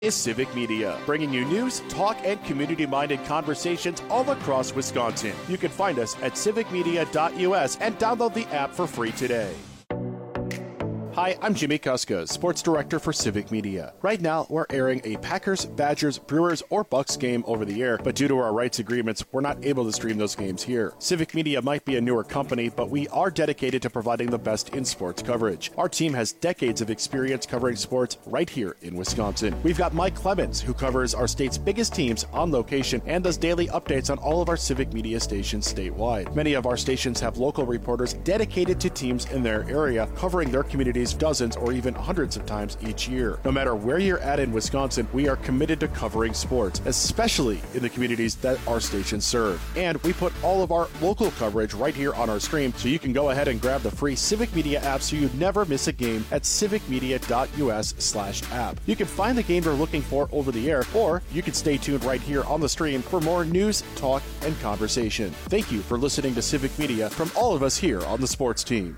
Is Civic Media, bringing you news, talk, and community-minded conversations all across Wisconsin. You can find us at civicmedia.us and download the app for free today. Hi, I'm Jimmy Kuska, Sports Director for Civic Media. Right now, we're airing a Packers, Badgers, Brewers, or Bucks game over the air, but due to our rights agreements, we're not able to stream those games here. Civic Media might be a newer company, but we are dedicated to providing the best in sports coverage. Our team has decades of experience covering sports right here in Wisconsin. We've got Mike Clemens, who covers our state's biggest teams on location and does daily updates on all of our Civic Media stations statewide. Many of our stations have local reporters dedicated to teams in their area, covering their communities dozens or even hundreds of times each year. No matter where you're at in Wisconsin, we are committed to covering sports, especially in the communities that our stations serve. And we put all of our local coverage right here on our stream, so you can go ahead and grab the free Civic Media app so you never miss a game at civicmedia.us/app. You can find the game you're looking for over the air, or you can stay tuned right here on the stream for more news, talk, and conversation. Thank you for listening to Civic Media from all of us here on the sports team.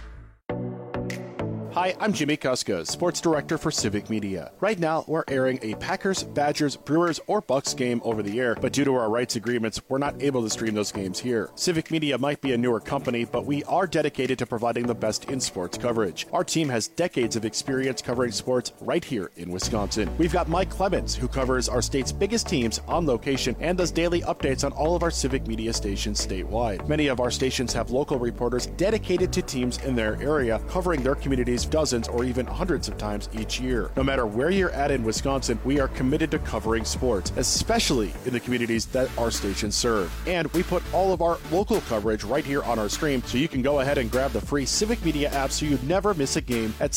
Hi, I'm Jimmy Kuska, Sports Director for Civic Media. Right now, we're airing a Packers, Badgers, Brewers, or Bucks game over the air, but due to our rights agreements, we're not able to stream those games here. Civic Media might be a newer company, but we are dedicated to providing the best in sports coverage. Our team has decades of experience covering sports right here in Wisconsin. We've got Mike Clemens, who covers our state's biggest teams on location and does daily updates on all of our Civic Media stations statewide. Many of our stations have local reporters dedicated to teams in their area, covering their communities dozens or even hundreds of times each year. No matter where you're at in Wisconsin, we are committed to covering sports, especially in the communities that our stations serve. And we put all of our local coverage right here on our stream, so you can go ahead and grab the free Civic Media app so you never miss a game at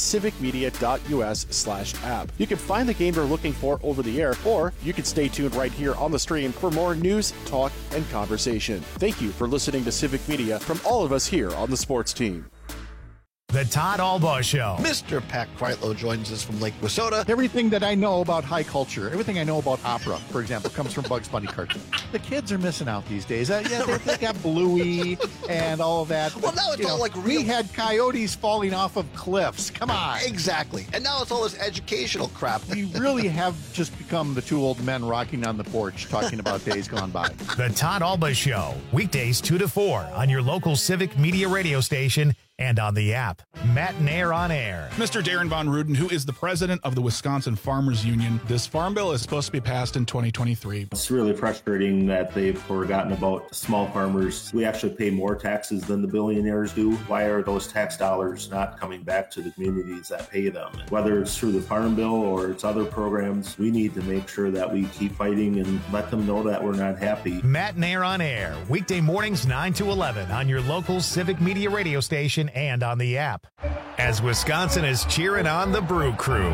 civicmedia.us/app. You can find the game you're looking for over the air, or you can stay tuned right here on the stream for more news, talk, and conversation. Thank you for listening to Civic Media from all of us here on the sports team. The Todd Albaugh Show. Mr. Pat Kreitlow joins us from Lake Wissota. Everything that I know about high culture, everything I know about opera, for example, comes from Bugs Bunny cartoons. The kids are missing out these days. They got Bluey and all of that. Well, now it's all like real. We had coyotes falling off of cliffs. Come on. Exactly. And now it's all this educational crap. We really have just become the two old men rocking on the porch talking about days gone by. The Todd Albaugh Show. Weekdays 2 to 4 on your local Civic Media radio station and on the app. Matt Nair on air. Mr. Darren Von Ruden, who is the president of the Wisconsin Farmers Union. This farm bill is supposed to be passed in 2023. It's really frustrating that they've forgotten about small farmers. We actually pay more taxes than the billionaires do. Why are those tax dollars not coming back to the communities that pay them? Whether it's through the farm bill or it's other programs, we need to make sure that we keep fighting and let them know that we're not happy. Matt Nair on air. Weekday mornings 9 to 11 on your local Civic Media radio station and on the app, as Wisconsin is cheering on the Brew Crew.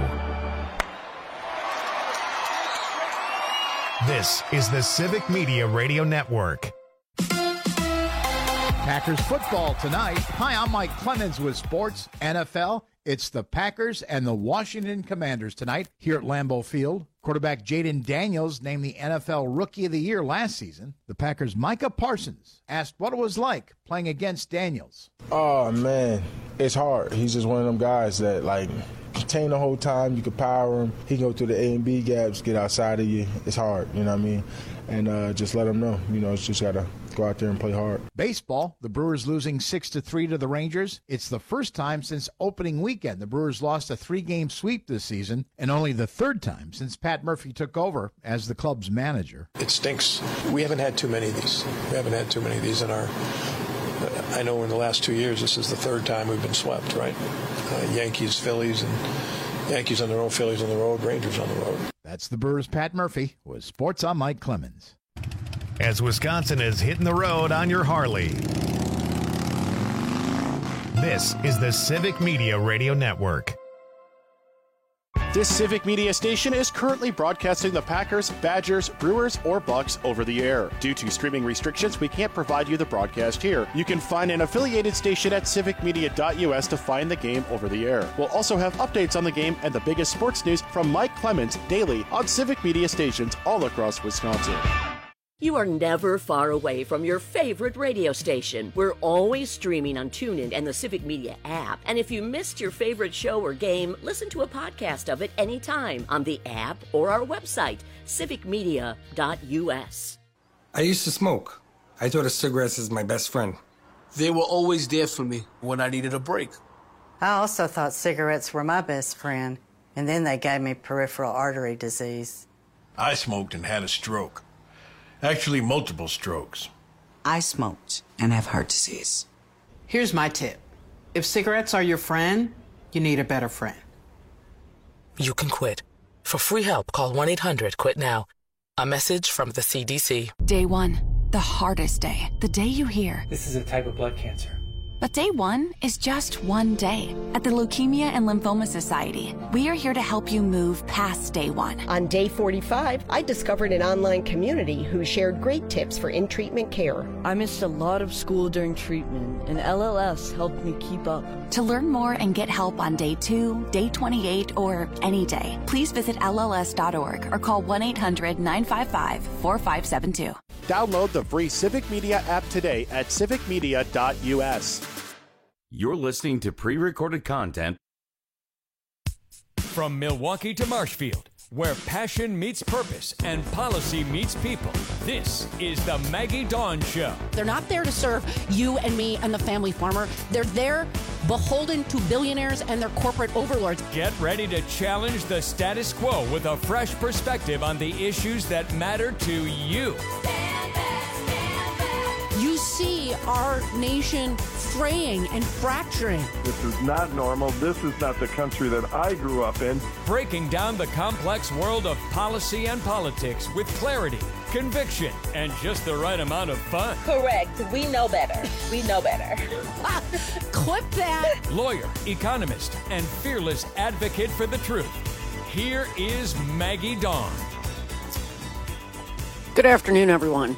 This is the Civic Media Radio Network. Packers football tonight. Hi, I'm Mike Clemens with Sports NFL. It's the Packers and the Washington Commanders tonight here at Lambeau Field. Quarterback Jaden Daniels named the NFL Rookie of the Year last season. The Packers' Micah Parsons asked what it was like playing against Daniels. Oh, man, it's hard. He's just one of them guys that, contain the whole time. You can power him. He can go through the A and B gaps, get outside of you. It's hard, you know what I mean? And just let him know, it's just got to go out there and play hard. Baseball, the Brewers losing 6-3 to the Rangers. It's the first time since opening weekend the Brewers lost a 3-game sweep this season, and only the third time since Pat Murphy took over as the club's manager. It stinks. We haven't had too many of these. In our I know in the last 2 years, this is the third time we've been swept, right? Yankees, Phillies, and Yankees on the road, Phillies on the road, Rangers on the road. That's the Brewers' Pat Murphy with Sports on Mike Clemens. As Wisconsin is hitting the road on your Harley. This is the Civic Media Radio Network. This Civic Media station is currently broadcasting the Packers, Badgers, Brewers, or Bucks over the air. Due to streaming restrictions, we can't provide you the broadcast here. You can find an affiliated station at civicmedia.us to find the game over the air. We'll also have updates on the game and the biggest sports news from Mike Clemens daily on Civic Media stations all across Wisconsin. You are never far away from your favorite radio station. We're always streaming on TuneIn and the Civic Media app. And if you missed your favorite show or game, listen to a podcast of it anytime on the app or our website, civicmedia.us. I used to smoke. I thought of cigarettes as my best friend. They were always there for me when I needed a break. I also thought cigarettes were my best friend, and then they gave me peripheral artery disease. I smoked and had a stroke. Actually, multiple strokes. I smoked and have heart disease. Here's my tip. If cigarettes are your friend, you need a better friend. You can quit. For free help, call 1-800-QUIT-NOW. A message from the CDC. Day one, the hardest day. The day you hear, this is a type of blood cancer. But day one is just one day. At the Leukemia and Lymphoma Society, we are here to help you move past day one. On day 45, I discovered an online community who shared great tips for in-treatment care. I missed a lot of school during treatment, and LLS helped me keep up. To learn more and get help on day 2, day 28, or any day, please visit LLS.org or call 1-800-955-4572. Download the free Civic Media app today at civicmedia.us. You're listening to pre-recorded content. From Milwaukee to Marshfield, where passion meets purpose and policy meets people, this is the Maggie Dawn Show. They're not there to serve you and me and the family farmer. They're there beholden to billionaires and their corporate overlords. Get ready to challenge the status quo with a fresh perspective on the issues that matter to you. You see our nation fraying and fracturing. This is not normal. This is not the country that I grew up in. Breaking down the complex world of policy and politics with clarity, conviction, and just the right amount of fun. Correct. We know better. We know better. Clip that. Lawyer, economist, and fearless advocate for the truth. Here is Maggie Dawn. Good afternoon, everyone.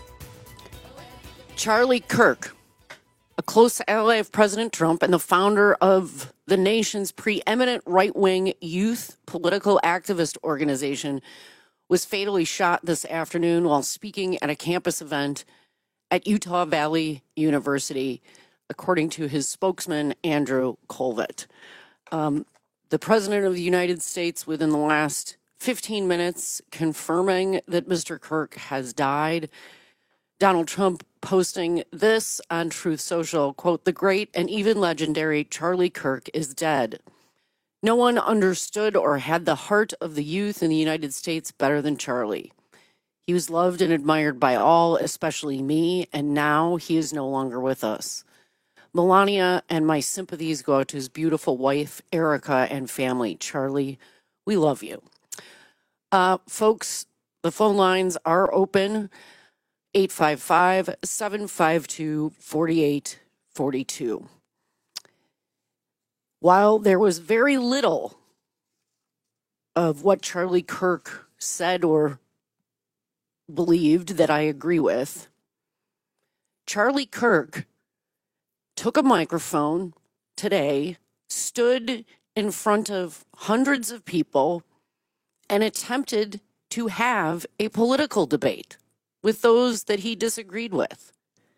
Charlie Kirk, a close ally of President Trump and the founder of the nation's preeminent right-wing youth political activist organization, was fatally shot this afternoon while speaking at a campus event at Utah Valley University, according to his spokesman, Andrew Colvett. The President of the United States, within the last 15 minutes, confirming that Mr. Kirk has died. Donald Trump posting this on Truth Social, quote, "The great and even legendary Charlie Kirk is dead. No one understood or had the heart of the youth in the United States better than Charlie. He was loved and admired by all, especially me, and now he is no longer with us. Melania and my sympathies go out to his beautiful wife, Erica, and family. Charlie, we love you." Folks, the phone lines are open. 855-752-4842. While there was very little of what Charlie Kirk said or believed that I agree with, Charlie Kirk took a microphone today, stood in front of hundreds of people, and attempted to have a political debate with those that he disagreed with.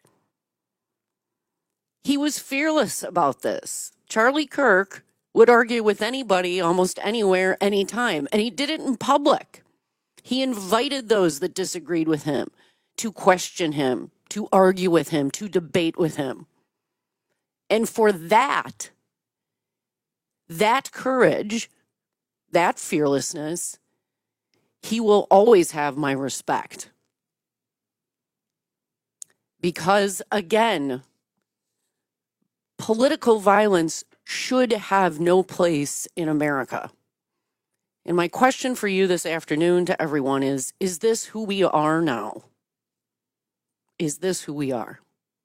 He was fearless about this. Charlie Kirk would argue with anybody, almost anywhere, anytime, and he did it in public. He invited those that disagreed with him to question him, to argue with him, to debate with him. And for that courage, that fearlessness, he will always have my respect. Because, again, political violence should have no place in America. And my question for you this afternoon to everyone is this who we are now? Is this who we are?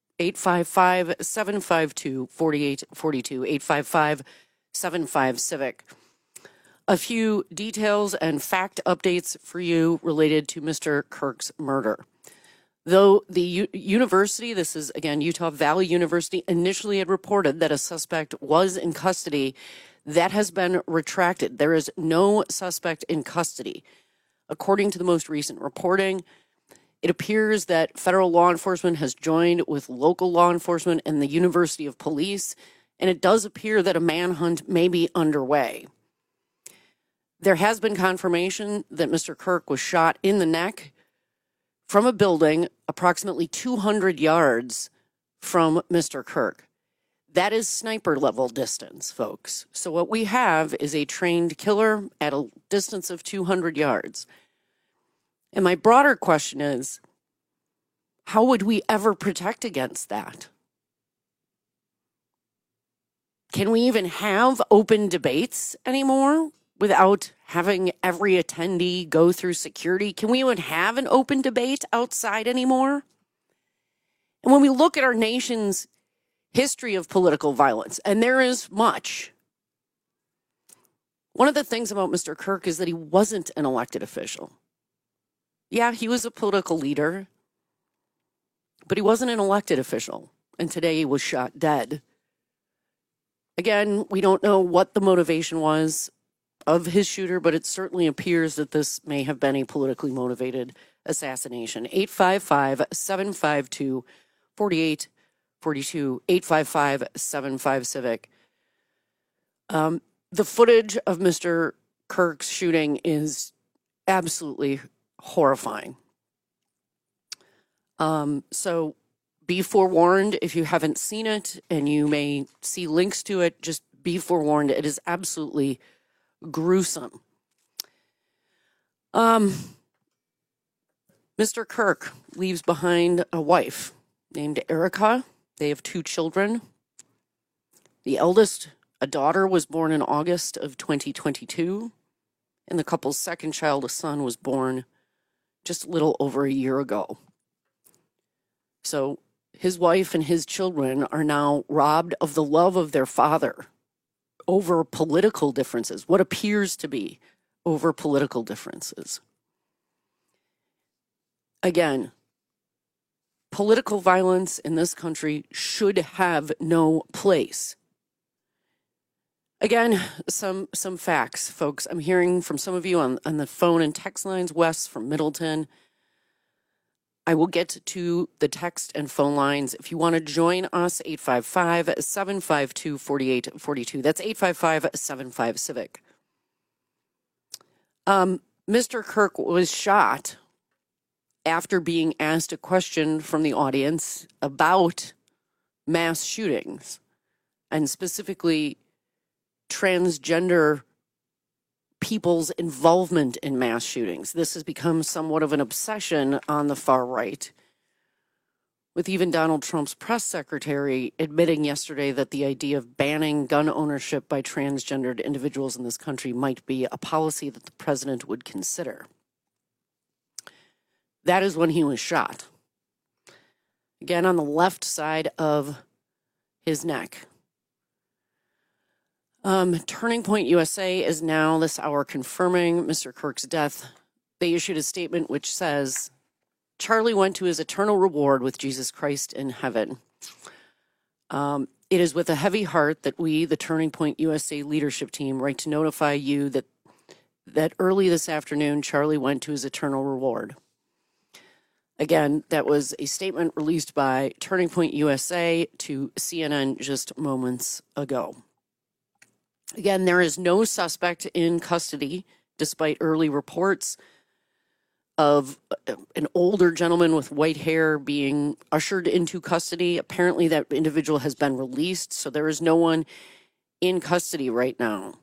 855-752-4842, 855-75-CIVIC. A few details and fact updates for you related to Mr. Kirk's murder. Though the university, this is again Utah Valley University, initially had reported that a suspect was in custody, that has been retracted. There is no suspect in custody. According to the most recent reporting, It appears that federal law enforcement has joined with local law enforcement and the University of Police, and it does appear that a manhunt may be underway. There has been confirmation that Mr. Kirk was shot in the neck from a building approximately 200 yards from Mr. Kirk. That is sniper level distance, folks. So what we have is a trained killer at a distance of 200 yards. And my broader question is, how would we ever protect against that? Can we even have open debates anymore without having every attendee go through security? Can we even have an open debate outside anymore? And when we look at our nation's history of political violence, and there is much, one of the things about Mr. Kirk is that he wasn't an elected official. Yeah, he was a political leader, but he wasn't an elected official, and today he was shot dead. Again, we don't know what the motivation was of his shooter, but it certainly appears that this may have been a politically motivated assassination. 855-752-4842, 855-75-CIVIC. The footage of Mr. Kirk's shooting is absolutely horrifying. So be forewarned if you haven't seen it, and you may see links to it. Just be forewarned. It is absolutely gruesome. Mr. Kirk leaves behind a wife named Erica. They have 2 children. The eldest, a daughter, was born in August of 2022, and the couple's second child, a son, was born just a little over a year ago. So his wife and his children are now robbed of the love of their father over political differences, what appears to be over political differences. Again, political violence in this country should have no place. Again, some facts, folks. I'm hearing from some of you on the phone and text lines. Wes from Middleton. I will get to the text and phone lines. If you want to join us, 855-752-4842. That's 855-75-CIVIC. Mr. Kirk was shot after being asked a question from the audience about mass shootings, and specifically transgender people's involvement in mass shootings. This has become somewhat of an obsession on the far right, with even Donald Trump's press secretary admitting yesterday that the idea of banning gun ownership by transgendered individuals in this country might be a policy that the president would consider. That is when he was shot. Again, on the left side of his neck. Turning Point USA is now this hour confirming Mr. Kirk's death. They issued a statement which says, Charlie went to his eternal reward with Jesus Christ in heaven. It is with a heavy heart that we, the Turning Point USA leadership team, write to notify you that early this afternoon, Charlie went to his eternal reward. Again, that was a statement released by Turning Point USA to CNN just moments ago. Again, there is no suspect in custody, despite early reports of an older gentleman with white hair being ushered into custody. Apparently, that individual has been released, so there is no one in custody right now.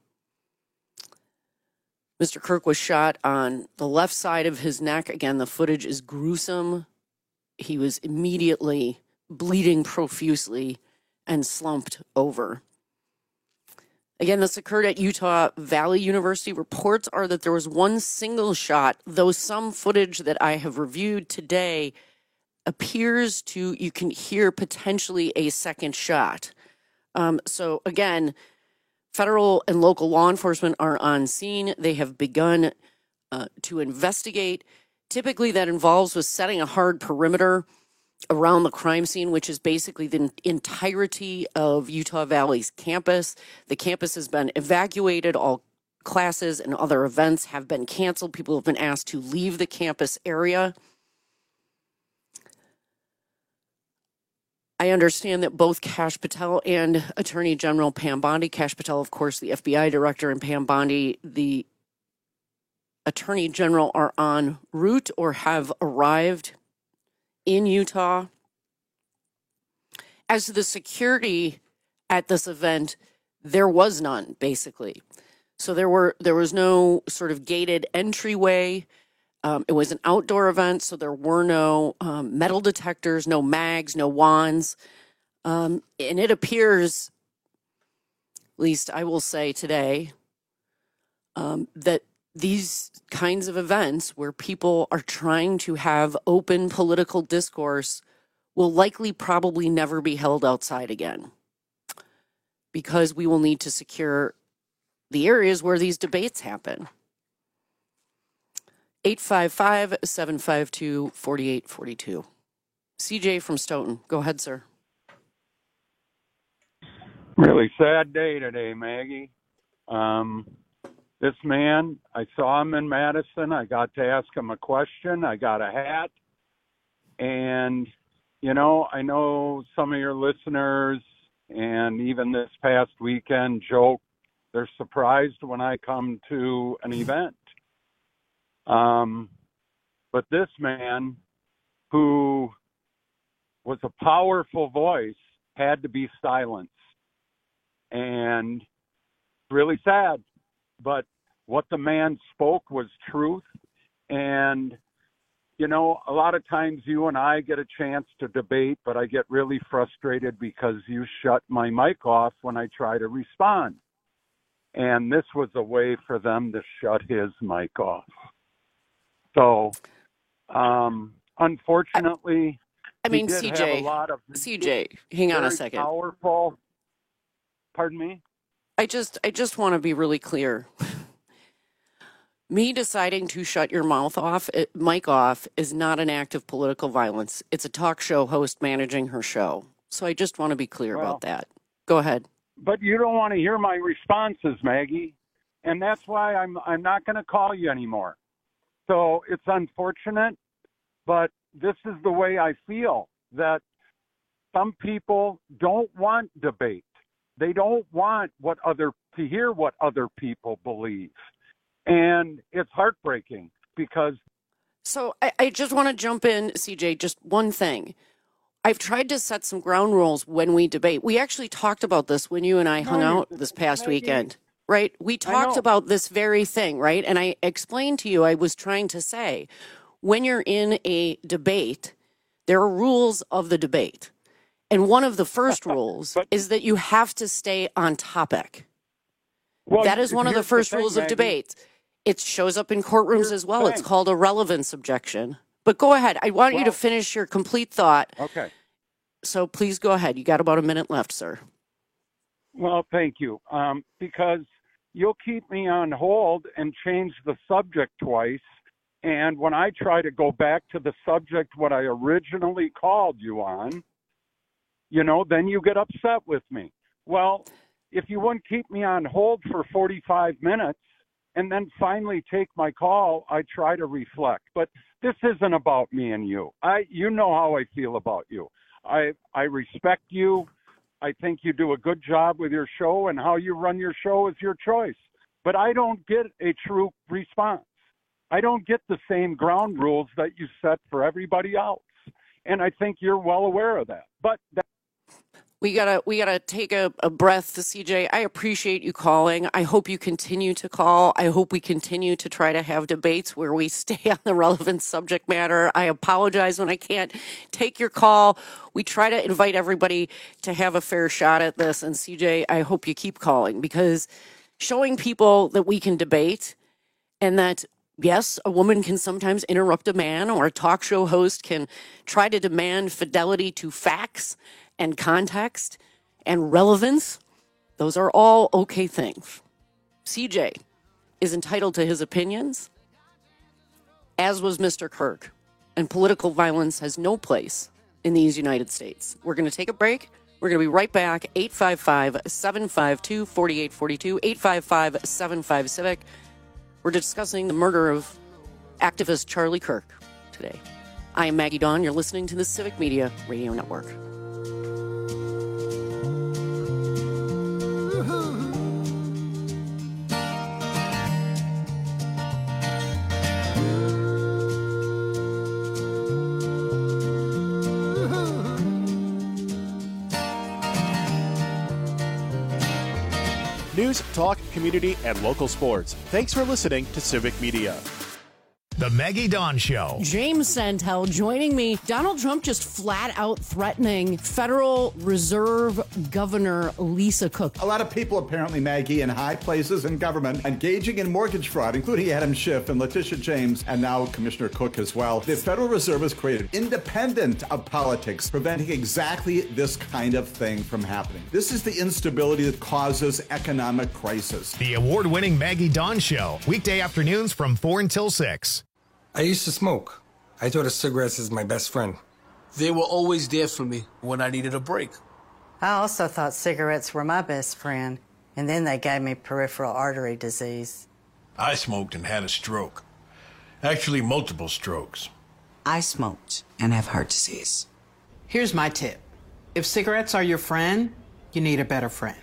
Mr. Kirk was shot on the left side of his neck. Again, the footage is gruesome. He was immediately bleeding profusely and slumped over. Again, this occurred at Utah Valley University. Reports are that there was one single shot, though some footage that I have reviewed today appears to, you can hear potentially a second shot. So again, federal and local law enforcement are on scene. They have begun to investigate. Typically that involves with setting a hard perimeter around the crime scene, which is basically the entirety of Utah Valley's campus. The campus has been evacuated. All classes and other events have been canceled. People have been asked to leave the campus area. I understand that both Kash Patel and Attorney General Pam Bondi, Kash Patel, of course, the FBI director, and Pam Bondi, the Attorney General, are en route or have arrived in Utah. As to the security at this event, there was none, basically. So there was no sort of gated entryway. It was an outdoor event, so there were no metal detectors, no mags, no wands. And it appears, at least I will say today, that these kinds of events where people are trying to have open political discourse will likely probably never be held outside again, because we will need to secure the areas where these debates happen. 855-752-4842. CJ from Stoughton. Go ahead, sir. Really sad day today, Maggie. This man, I saw him in Madison. I got to ask him a question. I got a hat. And, you know, I know some of your listeners, and even this past weekend, joke they're surprised when I come to an event. But this man, who was a powerful voice, had to be silenced. And really sad. But what the man spoke was truth. And, you know, a lot of times you and I get a chance to debate, but I get really frustrated because you shut my mic off when I try to respond. And this was a way for them to shut his mic off. So, unfortunately, I mean, CJ, hang on a second. Powerful. Pardon me? I just want to be really clear. Me deciding to shut your mic off is not an act of political violence. It's a talk show host managing her show. So I just want to be clear about that. Go ahead. But you don't want to hear my responses, Maggie, and that's why I'm not going to call you anymore. So it's unfortunate, but this is the way I feel, that some people don't want debate. They don't want to hear what other people believe. And it's heartbreaking because... So I just want to jump in, CJ, just one thing. I've tried to set some ground rules when we debate. We actually talked about this when you and I hung out this past weekend, right? We talked about this very thing, right? And I explained to you, I was trying to say, when you're in a debate, there are rules of the debate. And one of the first rules is that you have to stay on topic. Well, that is one of the first rules of debate. It shows up in courtrooms as well. It's called a relevance objection. But go ahead. I want you to finish your complete thought. Okay. So please go ahead. You got about a minute left, sir. Well, thank you. Because you'll keep me on hold and change the subject twice. And when I try to go back to the subject what I originally called you on, you know, then you get upset with me. Well, if you wouldn't keep me on hold for 45 minutes and then finally take my call, I try to reflect. But this isn't about me and you. You know how I feel about you. I respect you. I think you do a good job with your show, and how you run your show is your choice. But I don't get a true response. I don't get the same ground rules that you set for everybody else. And I think you're well aware of that. But we gotta take a breath, CJ. I appreciate you calling. I hope you continue to call. I hope we continue to try to have debates where we stay on the relevant subject matter. I apologize when I can't take your call. We try to invite everybody to have a fair shot at this. And CJ, I hope you keep calling, because showing people that we can debate and that, yes, a woman can sometimes interrupt a man, or a talk show host can try to demand fidelity to facts and context and relevance. Those are all okay things. CJ is entitled to his opinions, as was Mr. Kirk. And political violence has no place in these United States. We're going to take a break. We're going to be right back. 855-752-4842, 855-75-CIVIC. We're discussing the murder of activist Charlie Kirk today. I am Maggie Dawn. You're listening to the Civic Media Radio Network. news, talk, community, and local sports. Thanks for listening to Civic Media. The Maggie Dawn Show. James Santel joining me. Donald Trump just flat out threatening Federal Reserve Governor Lisa Cook. A lot of people, apparently, Maggie, in high places in government engaging in mortgage fraud, including Adam Schiff and Letitia James, and now Commissioner Cook as well. The Federal Reserve has created independent of politics, preventing exactly this kind of thing from happening. This is the instability that causes economic crisis. The award-winning Maggie Dawn Show. Weekday afternoons from 4 until 6. I used to smoke. I thought of cigarettes as my best friend. They were always there for me when I needed a break. I also thought cigarettes were my best friend, and then they gave me peripheral artery disease. I smoked and had a stroke. Actually, multiple strokes. I smoked and have heart disease. Here's my tip. If cigarettes are your friend, you need a better friend.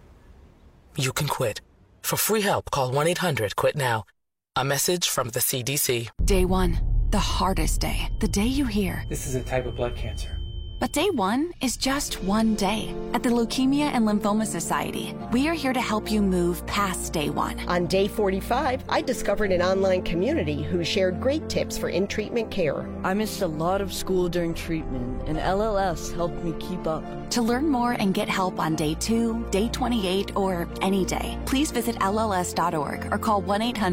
You can quit. For free help, call 1-800-QUIT-NOW. A message from the CDC. Day one, the hardest day. The day you hear, this is a type of blood cancer. But day one is just one day. At the Leukemia and Lymphoma Society, we are here to help you move past day one. On day 45, I discovered an online community who shared great tips for in-treatment care. I missed a lot of school during treatment, and LLS helped me keep up. To learn more and get help on day 2, day 28, or any day, please visit LLS.org or call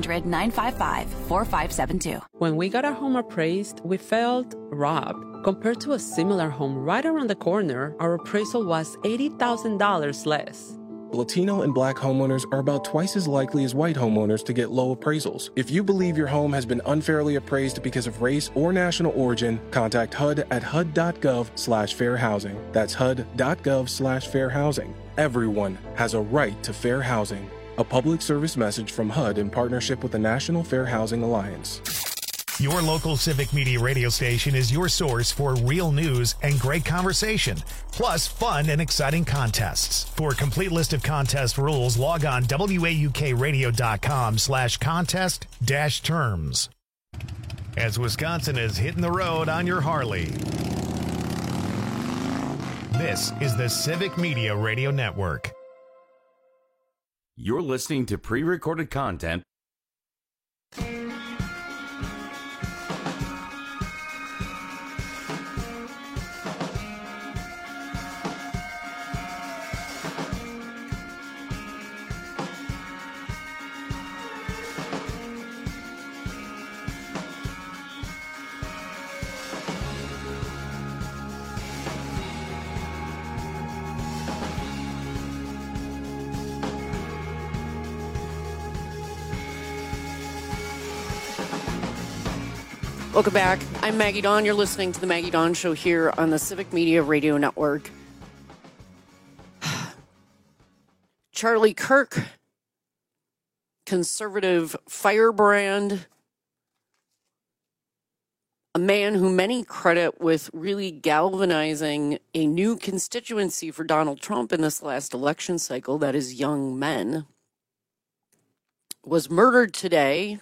1-800-955-4572. When we got our home appraised, we felt robbed. Compared to a similar home right around the corner, our appraisal was $80,000 less. Latino and Black homeowners are about twice as likely as white homeowners to get low appraisals. If you believe your home has been unfairly appraised because of race or national origin, contact HUD at HUD.gov/fair housing. That's HUD.gov/fair housing. Everyone has a right to fair housing. A public service message from HUD in partnership with the National Fair Housing Alliance. Your local Civic Media radio station is your source for real news and great conversation, plus fun and exciting contests. For a complete list of contest rules, log on waukradio.com/contest-terms. As Wisconsin is hitting the road on your Harley. This is the Civic Media Radio Network. You're listening to pre-recorded content. Welcome back. I'm Maggie Dawn. You're listening to the Maggie Dawn Show here on the Civic Media Radio Network. Charlie Kirk, conservative firebrand, a man who many credit with really galvanizing a new constituency for Donald Trump in this last election cycle, that is young men, was murdered today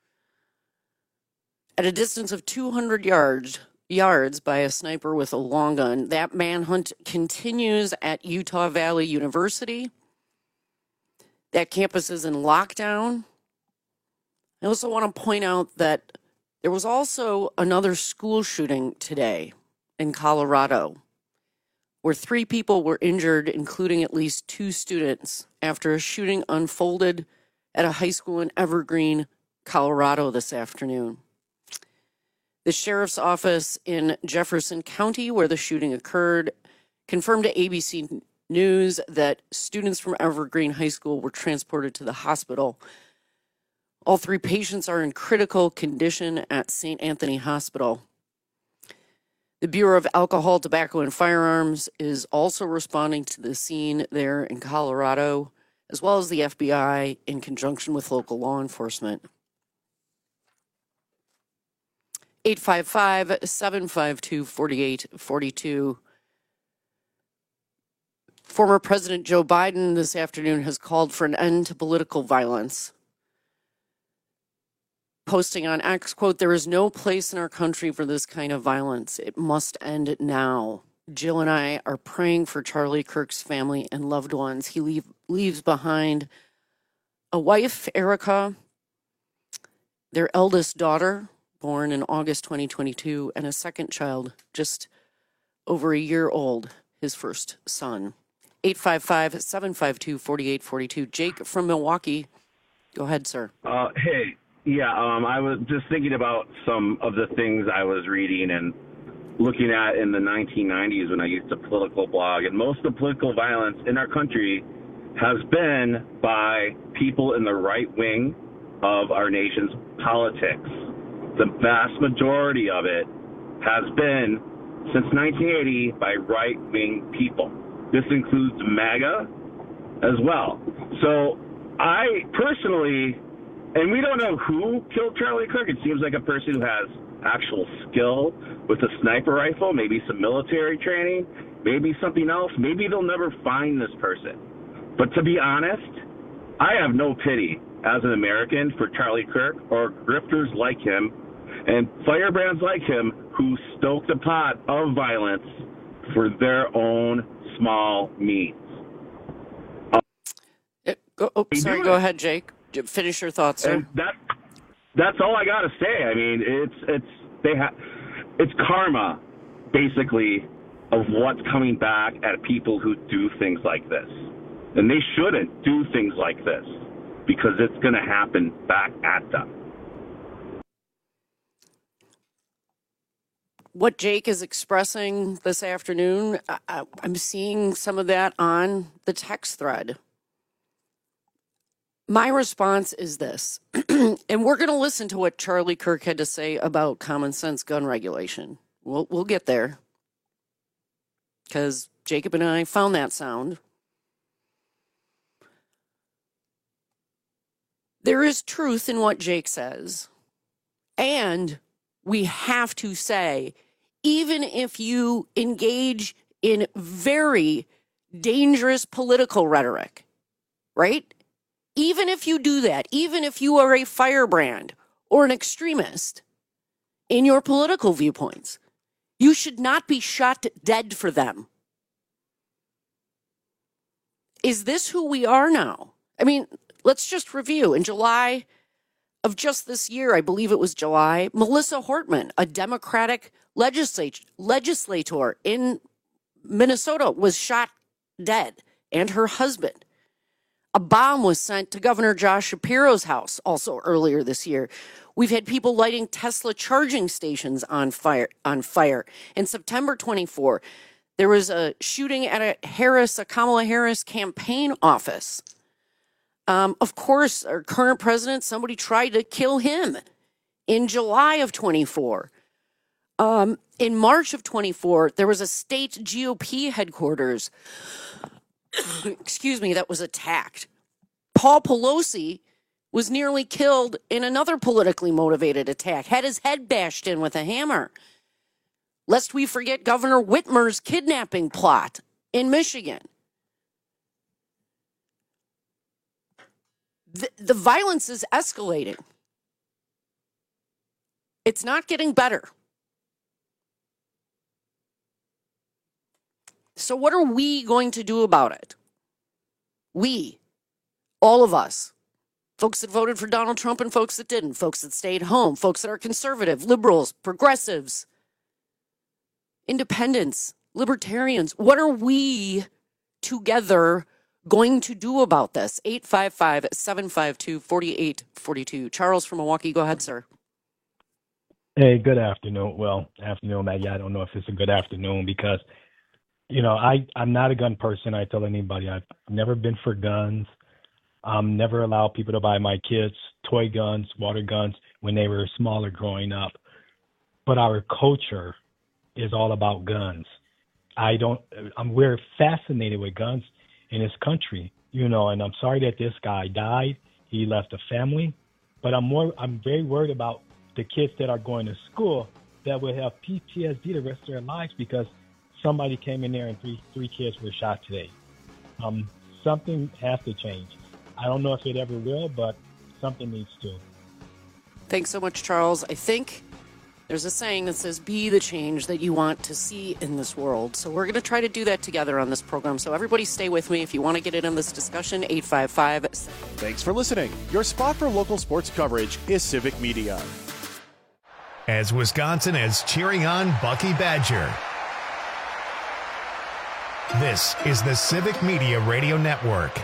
at a distance of 200 yards by a sniper with a long gun. That manhunt continues at Utah Valley University. That campus is in lockdown. I also want to point out that there was also another school shooting today in Colorado, where 3 people were injured, including at least 2 students, after a shooting unfolded at a high school in Evergreen, Colorado this afternoon. The sheriff's office in Jefferson County, where the shooting occurred, confirmed to ABC News that students from Evergreen High School were transported to the hospital. All 3 patients are in critical condition at St. Anthony Hospital. The Bureau of Alcohol, Tobacco, and Firearms is also responding to the scene there in Colorado, as well as the FBI in conjunction with local law enforcement. 855-752-4842. Former President Joe Biden this afternoon has called for an end to political violence. Posting on X, quote, "There is no place in our country for this kind of violence. It must end now. Jill and I are praying for Charlie Kirk's family and loved ones. He leaves behind a wife, Erica, their eldest daughter, born in August 2022, and a second child, just over a year old, his first son. 855-752-4842. Jake from Milwaukee. Go ahead, sir. Hey, I was just thinking about some of the things I was reading and looking at in the 1990s when I used to political blog. And most of the political violence in our country has been by people in the right wing of our nation's politics. The vast majority of it has been, since 1980, by right-wing people. This includes MAGA as well. So I personally, and we don't know who killed Charlie Kirk. It seems like a person who has actual skill with a sniper rifle, maybe some military training, maybe something else. Maybe they'll never find this person. But to be honest, I have no pity as an American for Charlie Kirk or grifters like him and firebrands like him who stoke the pot of violence for their own small means. Go ahead, Jake. Finish your thoughts, sir. And that's all I got to say. I mean, it's karma, basically, of what's coming back at people who do things like this. And they shouldn't do things like this because it's going to happen back at them. What Jake is expressing this afternoon, I'm seeing some of that on the text thread. My response is this, and we're going to listen to what Charlie Kirk had to say about common sense gun regulation. We'll get there because Jacob and I found that sound. There is truth in what Jake says, and we have to say, even if you engage in very dangerous political rhetoric, right? Even if you do that, even if you are a firebrand or an extremist in your political viewpoints, you should not be shot dead for them. Is this who we are now? I mean, let's just review. In July of just this year, I believe it was July, Melissa Hortman, a Democratic legislator in Minnesota, was shot dead, and her husband. A bomb was sent to Governor Josh Shapiro's house also earlier this year. We've had people lighting Tesla charging stations on fire. In September 24, there was a shooting at a Kamala Harris campaign office. Of course, our current president, somebody tried to kill him in July of 24. In March of 24, there was a state GOP headquarters, that was attacked. Paul Pelosi was nearly killed in another politically motivated attack, had his head bashed in with a hammer. Lest we forget Governor Whitmer's kidnapping plot in Michigan. The violence is escalating. It's not getting better. So what are we going to do about it? We, all of us, folks that voted for Donald Trump and folks that didn't, folks that stayed home, folks that are conservative, liberals, progressives, independents, libertarians. What are we together going to do about this? 855-752-4842. Charles from Milwaukee, go ahead, sir. Hey, good afternoon. Well, afternoon, Maggie. I don't know if it's a good afternoon because, I'm not a gun person. I tell anybody I've never been for guns. Never allowed people to buy my kids toy guns, water guns when they were smaller growing up. But our culture is all about guns. We're fascinated with guns in this country, and I'm sorry that this guy died. He left a family, but I'm very worried about the kids that are going to school that will have PTSD the rest of their lives because somebody came in there and three kids were shot today. Something has to change. I don't know if it ever will, but something needs to. Thanks so much, Charles. I think There's a saying that says, be the change that you want to see in this world. So we're going to try to do that together on this program. So everybody stay with me. If you want to get in on this discussion, 855. Thanks for listening. Your spot for local sports coverage is Civic Media. As Wisconsin is cheering on Bucky Badger. This is the Civic Media Radio Network.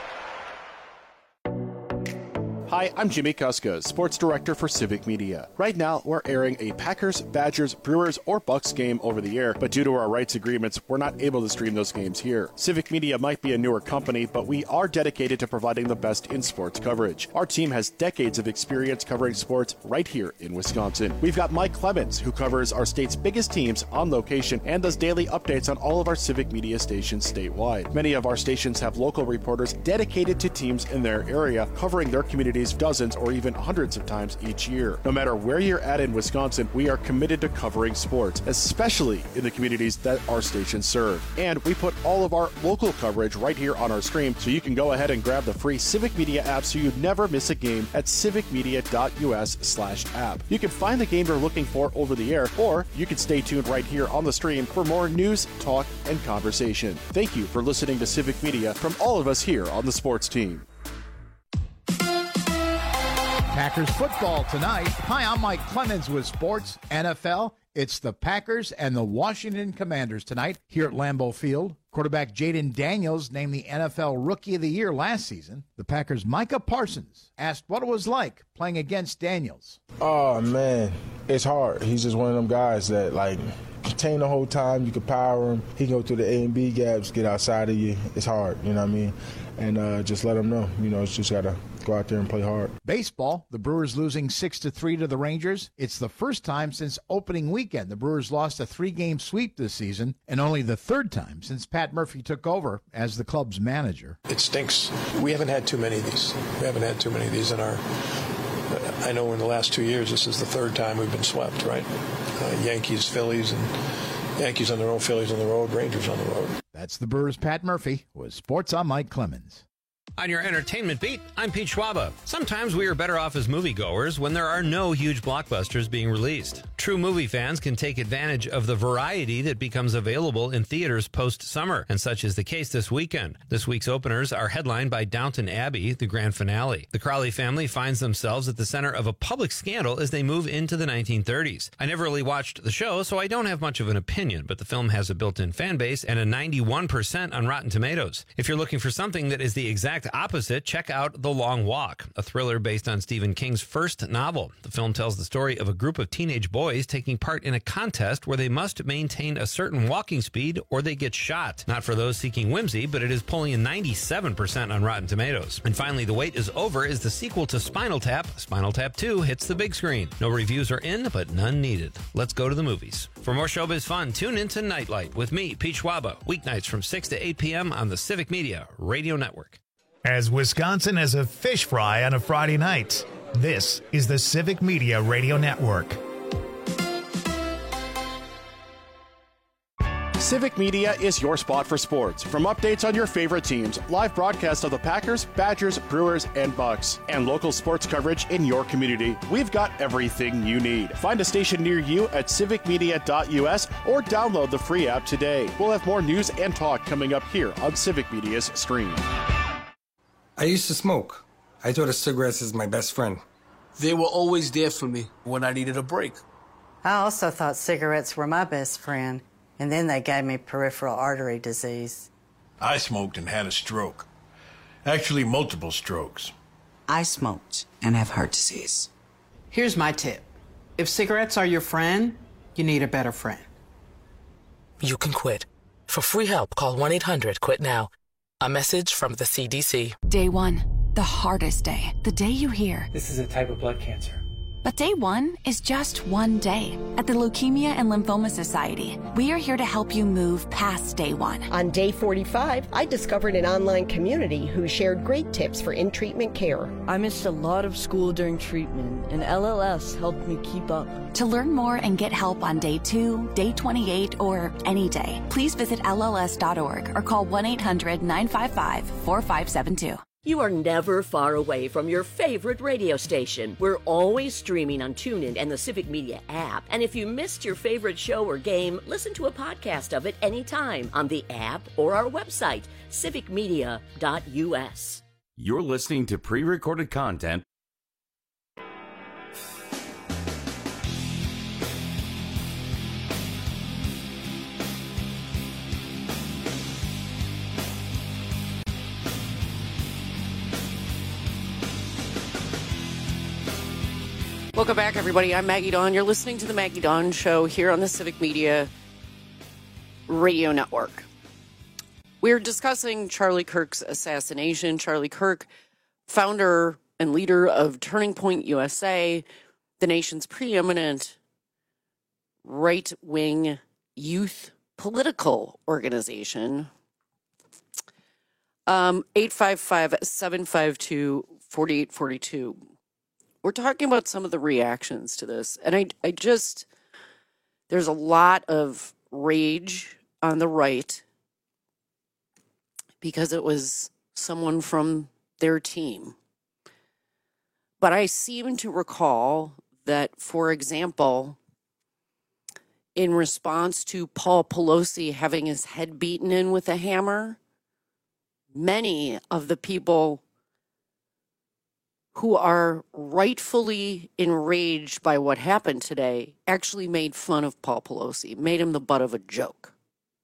Hi, I'm Jimmy Kuska, Sports Director for Civic Media. Right now, we're airing a Packers, Badgers, Brewers, or Bucks game over the air, but due to our rights agreements, we're not able to stream those games here. Civic Media might be a newer company, but we are dedicated to providing the best in sports coverage. Our team has decades of experience covering sports right here in Wisconsin. We've got Mike Clemens, who covers our state's biggest teams on location and does daily updates on all of our Civic Media stations statewide. Many of our stations have local reporters dedicated to teams in their area, covering their communities dozens or even hundreds of times each year. No matter where you're at in Wisconsin, we are committed to covering sports, especially in the communities that our stations serve. And we put all of our local coverage right here on our stream, so you can go ahead and grab the free Civic Media app so you never miss a game at civicmedia.us/app. You can find the game you're looking for over the air, or you can stay tuned right here on the stream for more news, talk, and conversation. Thank you for listening to Civic Media from all of us here on the sports team. Packers football tonight. Hi, I'm Mike Clemens with Sports NFL. It's the Packers and the Washington Commanders tonight here at Lambeau Field. Quarterback Jaden Daniels named the NFL Rookie of the Year last season. The Packers' Micah Parsons asked what it was like playing against Daniels. Oh, man, it's hard. He's just one of them guys that, contain the whole time. You can power him. He can go through the A and B gaps, get outside of you. It's hard, you know what I mean? And just let him know, it's just got to go out there and play hard. Baseball, the Brewers losing 6-3 to the Rangers. It's the first time since opening weekend the Brewers lost a 3-game sweep this season, and only the third time since Pat Murphy took over as the club's manager. It stinks. We haven't had too many of these. In our, I know in the last 2 years, this is the third time we've been swept, right? Yankees, Phillies, and Yankees on the road, Phillies on the road, Rangers on the road. That's the Brewers' Pat Murphy with Sports. I'm Mike Clemens. On your entertainment beat, I'm Pete Schwaba. Sometimes we are better off as moviegoers when there are no huge blockbusters being released. True movie fans can take advantage of the variety that becomes available in theaters post-summer, and such is the case this weekend. This week's openers are headlined by Downton Abbey, the grand finale. The Crowley family finds themselves at the center of a public scandal as they move into the 1930s. I never really watched the show, so I don't have much of an opinion, but the film has a built-in fan base and a 91% on Rotten Tomatoes. If you're looking for something that is the exact opposite, check out The Long Walk, a thriller based on Stephen King's first novel. The film tells the story of a group of teenage boys taking part in a contest where they must maintain a certain walking speed or they get shot. Not for those seeking whimsy, but it is pulling a 97% on Rotten Tomatoes. And finally, The Wait Is Over is the sequel to Spinal Tap. Spinal Tap 2 hits the big screen. No reviews are in, but none needed. Let's go to the movies. For more showbiz fun, tune in to Nightlight with me, Pete Schwaba, weeknights from 6 to 8 p.m. on the Civic Media Radio Network. As Wisconsin has a fish fry on a Friday night, this is the Civic Media Radio Network. Civic Media is your spot for sports. From updates on your favorite teams, live broadcasts of the Packers, Badgers, Brewers, and Bucks, and local sports coverage in your community, we've got everything you need. Find a station near you at civicmedia.us or download the free app today. We'll have more news and talk coming up here on Civic Media's stream. I used to smoke. I thought of cigarettes as my best friend. They were always there for me when I needed a break. I also thought cigarettes were my best friend, and then they gave me peripheral artery disease. I smoked and had a stroke. Actually, multiple strokes. I smoked and have heart disease. Here's my tip. If cigarettes are your friend, you need a better friend. You can quit. For free help, call 1-800-QUIT-NOW. A message from the CDC. Day 1, the hardest day. The day you hear, this is a type of blood cancer. But day 1 is just one day. At the Leukemia and Lymphoma Society, we are here to help you move past day 1. On day 45, I discovered an online community who shared great tips for in-treatment care. I missed a lot of school during treatment, and LLS helped me keep up. To learn more and get help on day 2, day 28, or any day, please visit LLS.org or call 1-800-955-4572. You are never far away from your favorite radio station. We're always streaming on TuneIn and the Civic Media app. And if you missed your favorite show or game, listen to a podcast of it anytime on the app or our website, civicmedia.us. You're listening to pre-recorded content. Welcome back, everybody. I'm Maggie Dawn. You're listening to the Maggie Dawn Show here on the Civic Media Radio Network. We're discussing Charlie Kirk's assassination. Charlie Kirk, founder and leader of Turning Point USA, the nation's preeminent right-wing youth political organization. 855-752-4842. We're talking about some of the reactions to this. And I just, there's a lot of rage on the right because it was someone from their team. But I seem to recall that, for example, in response to Paul Pelosi having his head beaten in with a hammer, many of the people who are rightfully enraged by what happened today actually made fun of Paul Pelosi, made him the butt of a joke.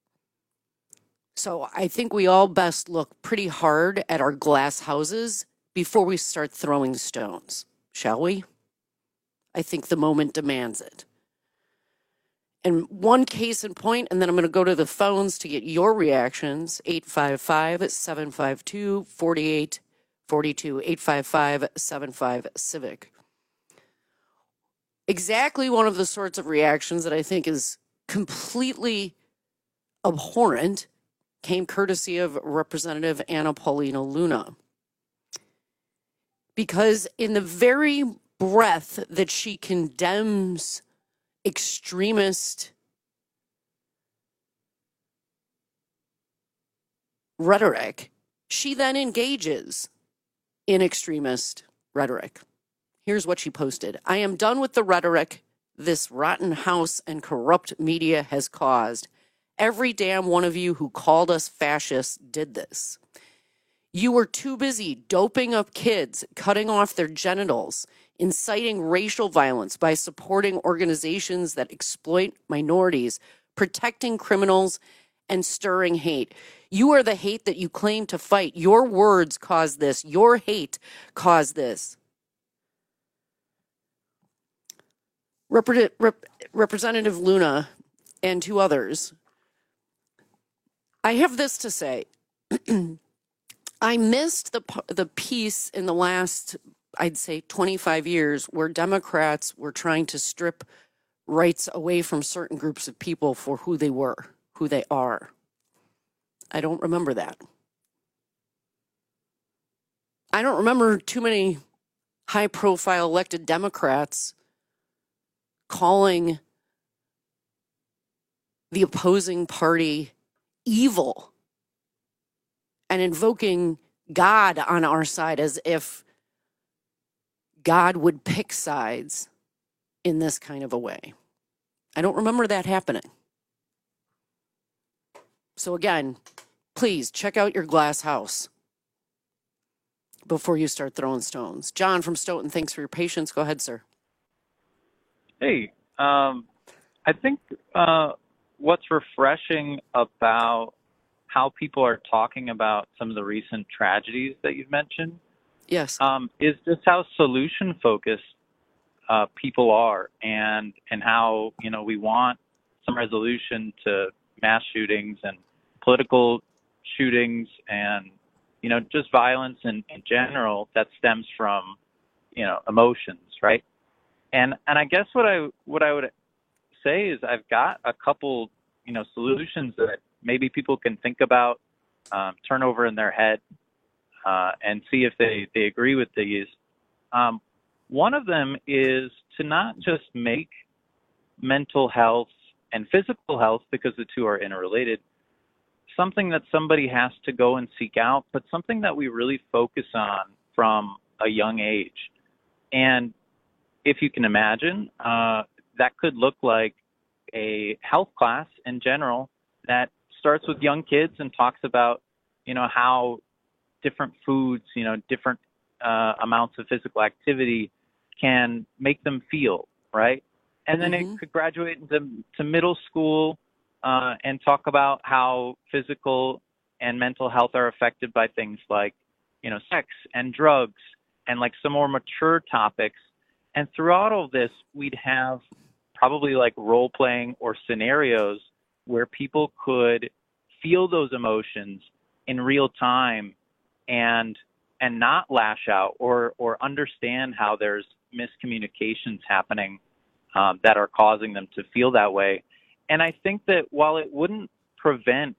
So I think we all best look pretty hard at our glass houses before we start throwing stones, shall we? I think the moment demands it. And one case in point, and then I'm going to go to the phones to get your reactions, 855-752-4842, 855-75-CIVIC. Exactly one of the sorts of reactions that I think is completely abhorrent came courtesy of Representative Anna Paulina Luna. Because in the very breath that she condemns extremist rhetoric, she then engages in extremist rhetoric. Here's what she posted. I am done with the rhetoric this rotten house and corrupt media has caused. Every damn one of you who called us fascists did this. You were too busy doping up kids, cutting off their genitals, inciting racial violence by supporting organizations that exploit minorities, protecting criminals, and stirring hate. You are the hate that you claim to fight. Your words caused this. Your hate caused this. Representative Luna and two others, I have this to say. I missed the piece in the last, I'd say, 25 years where Democrats were trying to strip rights away from certain groups of people for who they were, who they are. I don't remember that. I don't remember too many high-profile elected Democrats calling the opposing party evil and invoking God on our side as if God would pick sides in this kind of a way. I don't remember that happening. So again, please check out your glass house before you start throwing stones. John from Stoughton, thanks for your patience. Go ahead, sir. Hey, I think what's refreshing about how people are talking about some of the recent tragedies that you've mentioned, yes, is just how solution-focused people are, and how, you know, we want some resolution to mass shootings and political shootings and, you know, just violence in general that stems from, you know, emotions, right? And I guess what I would say is I've got a couple, you know, solutions that maybe people can think about, turn over in their head, and see if they agree with these. One of them is to not just make mental health and physical health, because the two are interrelated, something that somebody has to go and seek out, but something that we really focus on from a young age. And if you can imagine, that could look like a health class in general that starts with young kids and talks about, how different foods, different amounts of physical activity can make them feel, right? And then it could graduate into middle school and talk about how physical and mental health are affected by things like, sex and drugs and like some more mature topics. And throughout all this, we'd have probably like role playing or scenarios where people could feel those emotions in real time and not lash out or understand how there's miscommunications happening that are causing them to feel that way. And I think that while it wouldn't prevent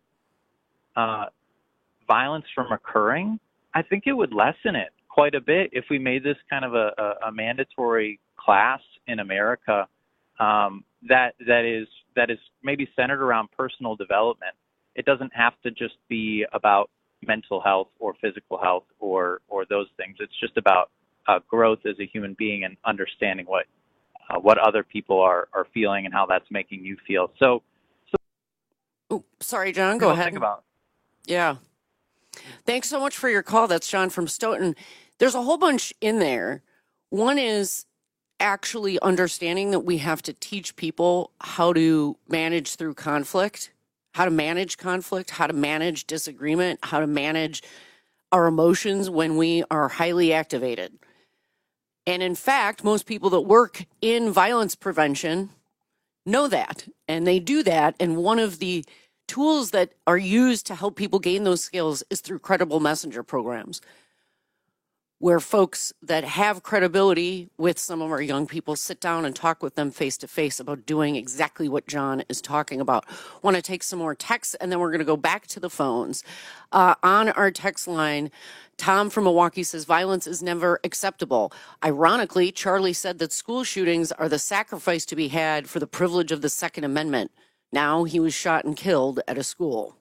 violence from occurring, I think it would lessen it quite a bit if we made this kind of a mandatory class in America that is maybe centered around personal development. It doesn't have to just be about mental health or physical health or those things. It's just about growth as a human being and understanding what other people are feeling and how that's making you feel. So sorry, John, go ahead. Think about. Yeah. Thanks so much for your call. That's John from Stoughton. There's a whole bunch in there. One is actually understanding that we have to teach people how to manage through conflict, how to manage conflict, how to manage disagreement, how to manage our emotions when we are highly activated. And in fact, most people that work in violence prevention know that, and they do that. And one of the tools that are used to help people gain those skills is through credible messenger programs, where folks that have credibility with some of our young people sit down and talk with them face to face about doing exactly what John is talking about. Want to take some more texts, and then we're going to go back to the phones. On our text line, Tom from Milwaukee says violence is never acceptable. Ironically, Charlie said that school shootings are the sacrifice to be had for the privilege of the Second Amendment. Now he was shot and killed at a school.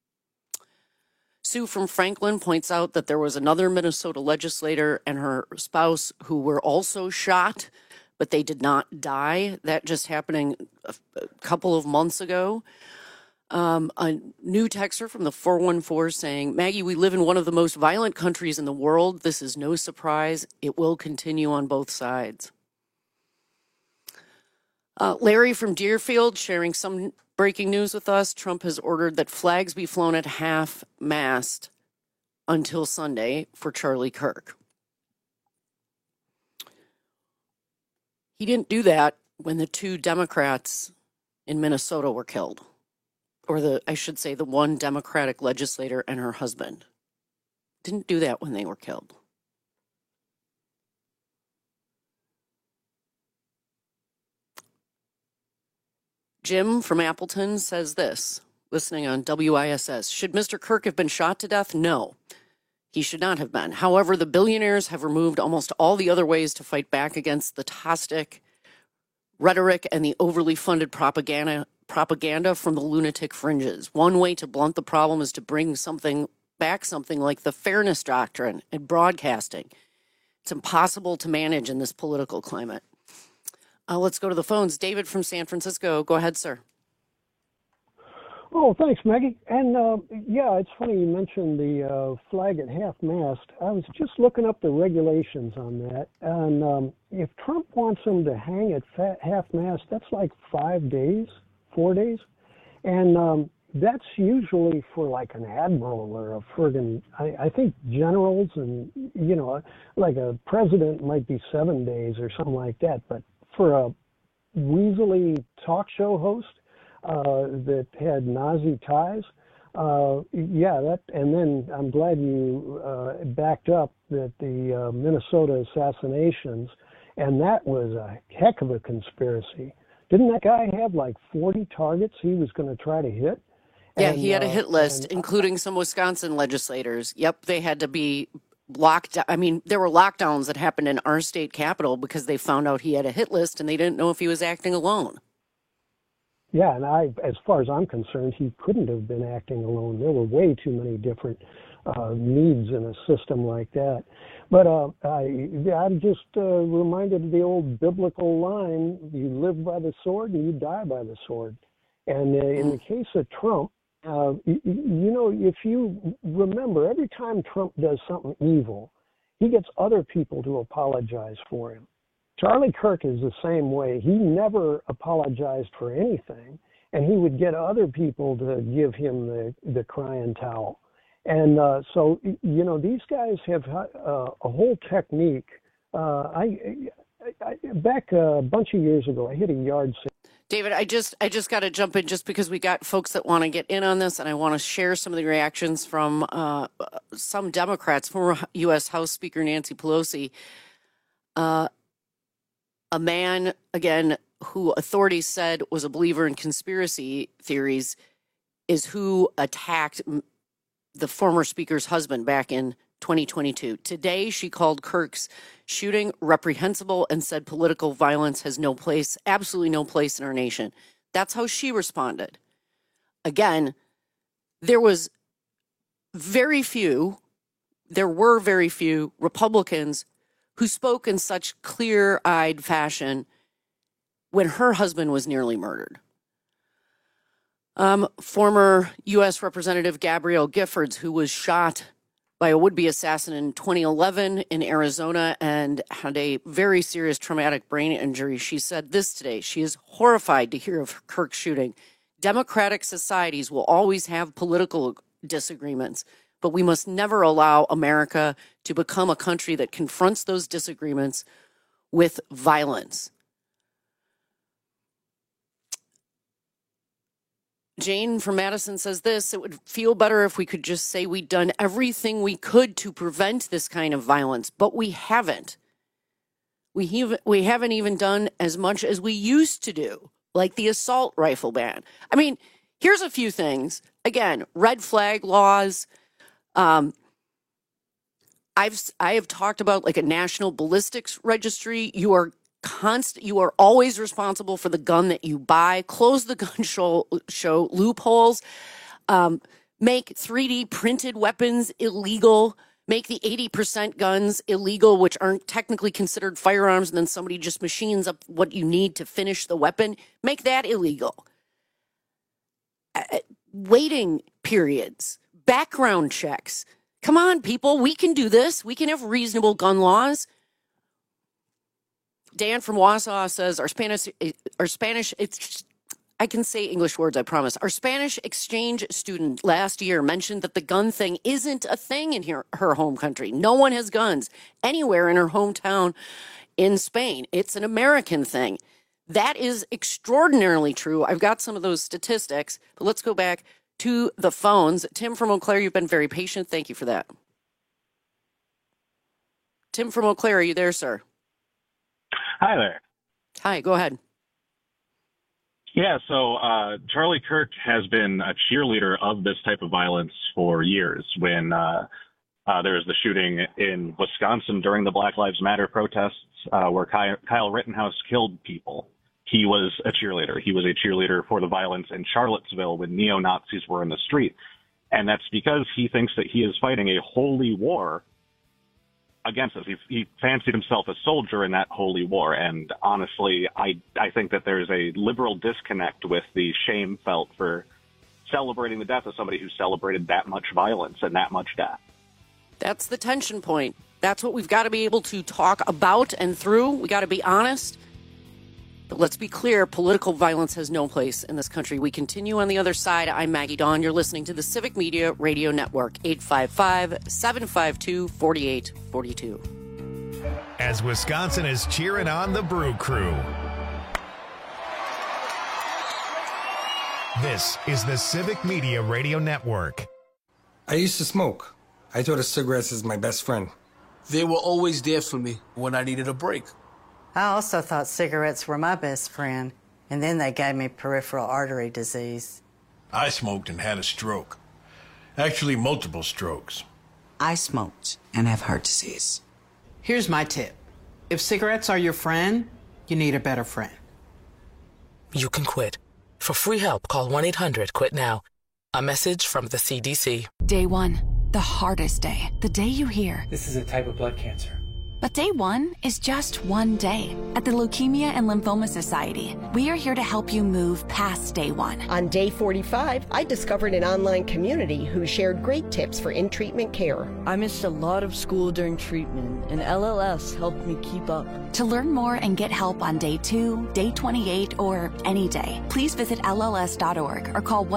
Sue from Franklin points out that there was another Minnesota legislator and her spouse who were also shot, but they did not die. That just happening a couple of months ago. A new texter from the 414 saying, Maggie, we live in one of the most violent countries in the world. This is no surprise. It will continue on both sides. Larry from Deerfield sharing some breaking news with us. Trump has ordered that flags be flown at half-mast until Sunday for Charlie Kirk. He didn't do that when the two Democrats in Minnesota were killed. Or the one Democratic legislator and her husband. Didn't do that when they were killed. Jim from Appleton says this, listening on WISS. Should Mr. Kirk have been shot to death? No, he should not have been. However, the billionaires have removed almost all the other ways to fight back against the tostic rhetoric and the overly funded propaganda from the lunatic fringes. One way to blunt the problem is to bring something like the fairness doctrine and broadcasting. It's impossible to manage in this political climate. Let's go to the phones. David from San Francisco. Go ahead, sir. Oh, thanks, Maggie. And it's funny you mentioned the flag at half-mast. I was just looking up the regulations on that. And if Trump wants them to hang at half-mast, that's like 5 days, 4 days. And that's usually for like an admiral or a friggin', I think generals and, like a president might be 7 days or something like that. But for a weaselly talk show host that had Nazi ties, and then I'm glad you backed up that the Minnesota assassinations, and that was a heck of a conspiracy. Didn't that guy have like 40 targets he was going to try to hit? Yeah, he had a hit list, including some Wisconsin legislators. Yep, they had to be locked. I mean, there were lockdowns that happened in our state capital because they found out he had a hit list and they didn't know if he was acting alone. Yeah, and as far as I'm concerned, he couldn't have been acting alone. There were way too many different needs in a system like that. But I'm just reminded of the old biblical line, you live by the sword and you die by the sword. And in the case of Trump, if you remember, every time Trump does something evil, he gets other people to apologize for him. Charlie Kirk is the same way. He never apologized for anything, and he would get other people to give him the crying towel. And so, these guys have a whole technique. Back a bunch of years ago, I hit a yard sale. David, I just got to jump in just because we got folks that want to get in on this, and I want to share some of the reactions from some Democrats. Former U.S. House Speaker Nancy Pelosi, a man, again, who authorities said was a believer in conspiracy theories, is who attacked the former speaker's husband back in 2022. Today, she called Kirk's shooting reprehensible and said political violence has no place, absolutely no place in our nation. That's how she responded. Again, there were very few Republicans who spoke in such clear-eyed fashion when her husband was nearly murdered. Former U.S. Representative Gabrielle Giffords, who was shot by a would-be assassin in 2011 in Arizona and had a very serious traumatic brain injury. She said this today. She is horrified to hear of Kirk's shooting. Democratic societies will always have political disagreements, but we must never allow America to become a country that confronts those disagreements with violence. Jane from Madison says this: it would feel better if we could just say we'd done everything we could to prevent this kind of violence, but we haven't. We haven't even done as much as we used to do, like the assault rifle ban. I mean, here's a few things. Again, red flag laws. I have talked about like a national ballistics registry. You are always responsible for the gun that you buy. Close the gun show loopholes. Make 3D printed weapons illegal. Make the 80% guns illegal, which aren't technically considered firearms, and then somebody just machines up what you need to finish the weapon. Make that illegal. Waiting periods. Background checks. Come on, people. We can do this. We can have reasonable gun laws. Dan from Wausau says our Spanish, I can say English words, I promise. Our Spanish exchange student last year mentioned that the gun thing isn't a thing in her home country. No one has guns anywhere in her hometown in Spain. It's an American thing. That is extraordinarily true. I've got some of those statistics, but let's go back to the phones. Tim from Eau Claire, you've been very patient. Thank you for that. Tim from Eau Claire, are you there, sir? Hi there. Hi, go ahead. Yeah, so Charlie Kirk has been a cheerleader of this type of violence for years. When there was the shooting in Wisconsin during the Black Lives Matter protests where Kyle Rittenhouse killed people, he was a cheerleader. He was a cheerleader for the violence in Charlottesville when neo-Nazis were in the street. And that's because he thinks that he is fighting a holy war against us. He fancied himself a soldier in that holy war. And honestly, I think that there's a liberal disconnect with the shame felt for celebrating the death of somebody who celebrated that much violence and that much death. That's the tension point. That's what we've got to be able to talk about and through. We got to be honest. But let's be clear, political violence has no place in this country. We continue on the other side. I'm Maggie Dawn. You're listening to the Civic Media Radio Network, 855-752-4842. As Wisconsin is cheering on the Brew Crew. This is the Civic Media Radio Network. I used to smoke. I thought of cigarettes as my best friend. They were always there for me when I needed a break. I also thought cigarettes were my best friend, and then they gave me peripheral artery disease. I smoked and had a stroke. Actually, multiple strokes. I smoked and have heart disease. Here's my tip. If cigarettes are your friend, you need a better friend. You can quit. For free help, call 1-800-QUIT-NOW. A message from the CDC. Day 1, the hardest day. The day you hear, "This is a type of blood cancer." But day 1 is just one day. At the Leukemia and Lymphoma Society, we are here to help you move past day 1. On day 45, I discovered an online community who shared great tips for in-treatment care. I missed a lot of school during treatment, and LLS helped me keep up. To learn more and get help on day 2, day 28, or any day, please visit LLS.org or call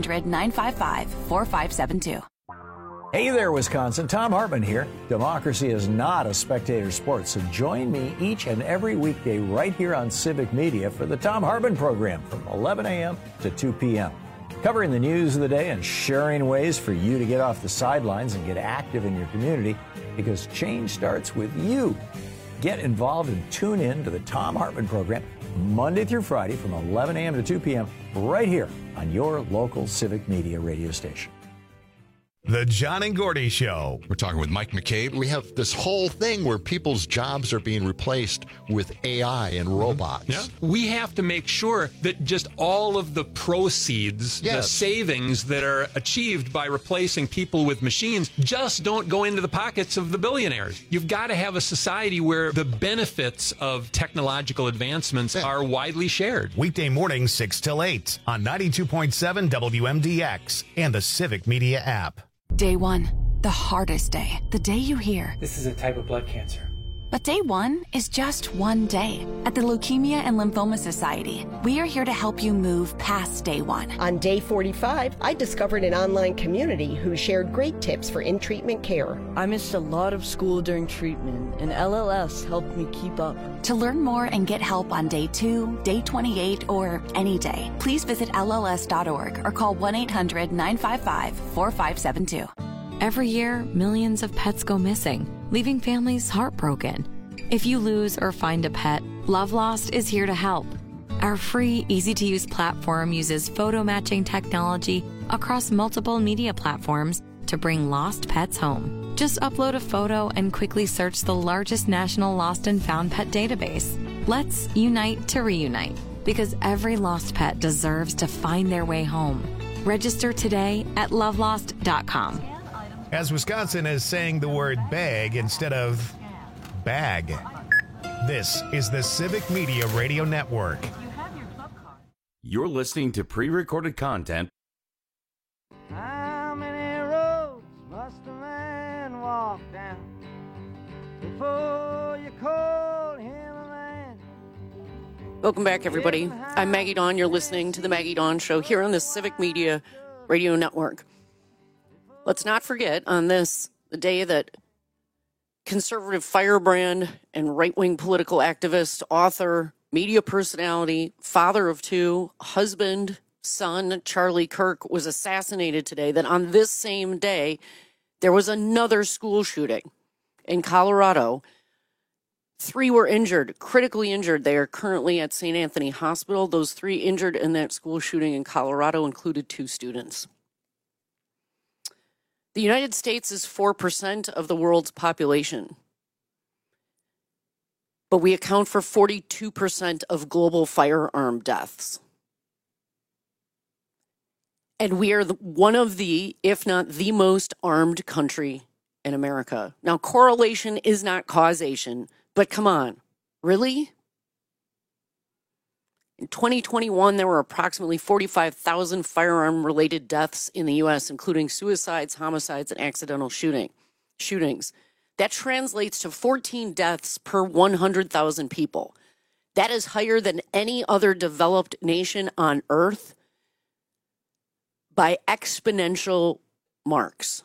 1-800-955-4572. Hey there, Wisconsin. Tom Hartman here. Democracy is not a spectator sport, so join me each and every weekday right here on Civic Media for the Tom Hartman program from 11 a.m. to 2 p.m. Covering the news of the day and sharing ways for you to get off the sidelines and get active in your community, because change starts with you. Get involved and tune in to the Tom Hartman program Monday through Friday from 11 a.m. to 2 p.m. right here on your local Civic Media radio station. The John and Gordy Show. We're talking with Mike McCabe. We have this whole thing where people's jobs are being replaced with AI and robots. Yeah. We have to make sure that just all of the proceeds, the savings that are achieved by replacing people with machines just don't go into the pockets of the billionaires. You've got to have a society where the benefits of technological advancements are widely shared. Weekday mornings 6 till 8 on 92.7 WMDX and the Civic Media app. Day 1, the hardest day. The day you hear, "This is a type of blood cancer." But day 1 is just one day. At the Leukemia and Lymphoma Society, we are here to help you move past day 1. On day 45, I discovered an online community who shared great tips for in-treatment care. I missed a lot of school during treatment, and LLS helped me keep up. To learn more and get help on day 2, day 28, or any day, please visit LLS.org or call 1-800-955-4572. Every year, millions of pets go missing, leaving families heartbroken. If you lose or find a pet, Love Lost is here to help. Our free, easy-to-use platform uses photo matching technology across multiple media platforms to bring lost pets home. Just upload a photo and quickly search the largest national lost and found pet database. Let's unite to reunite, because every lost pet deserves to find their way home. Register today at lovelost.com. As Wisconsin is saying the word bag instead of bag. This is the Civic Media Radio Network. You're listening to pre-recorded content. How many roads must a man walk down before you call him a man? Welcome back, everybody. I'm Maggie Dawn. You're listening to the Maggie Dawn Show here on the Civic Media Radio Network. Let's not forget on this, the day that conservative firebrand and right-wing political activist, author, media personality, father of 2, husband, son, Charlie Kirk was assassinated today, that on this same day, there was another school shooting in Colorado. 3 were injured, critically injured. They are currently at St. Anthony Hospital. Those 3 injured in that school shooting in Colorado included 2 students. The United States is 4% of the world's population, but we account for 42% of global firearm deaths. And we are one of the, if not the most armed country in America. Now, correlation is not causation, but come on, really? In 2021, there were approximately 45,000 firearm-related deaths in the U.S., including suicides, homicides, and accidental shootings. That translates to 14 deaths per 100,000 people. That is higher than any other developed nation on Earth by exponential marks.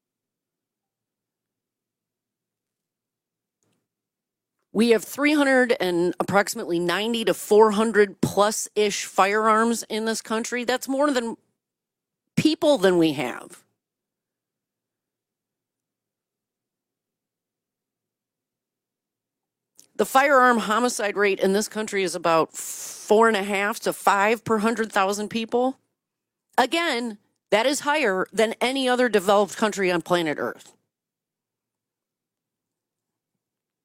We have 300 and approximately 90 to 400 plus-ish firearms in this country. That's more than people than we have. The firearm homicide rate in this country is about 4.5 to 5 per 100,000 people. Again, that is higher than any other developed country on planet Earth.